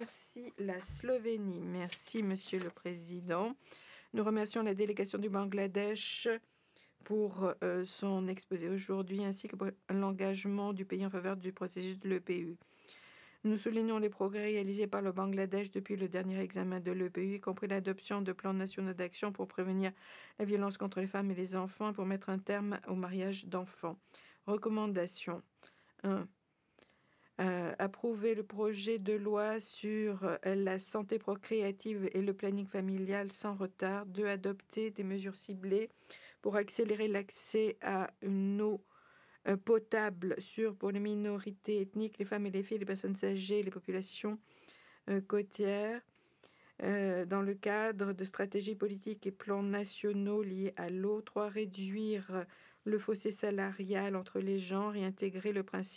Merci la Slovénie. Merci, Monsieur le Président. Nous remercions la délégation du Bangladesh pour son exposé aujourd'hui, ainsi que pour l'engagement du pays en faveur du processus de l'EPU. Nous soulignons les progrès réalisés par le Bangladesh depuis le dernier examen de l'EPU, y compris l'adoption de plans nationaux d'action pour prévenir la violence contre les femmes et les enfants et pour mettre un terme au mariage d'enfants. Recommandations 1. Approuver le projet de loi sur la santé procréative et le planning familial sans retard. 2. Adopter des mesures ciblées pour accélérer l'accès à une eau potable sûre pour les minorités ethniques, les femmes et les filles, les personnes âgées et les populations côtières. Dans le cadre de stratégies politiques et plans nationaux liés à l'eau. 3. Réduire le fossé salarial entre les genres et intégrer le principe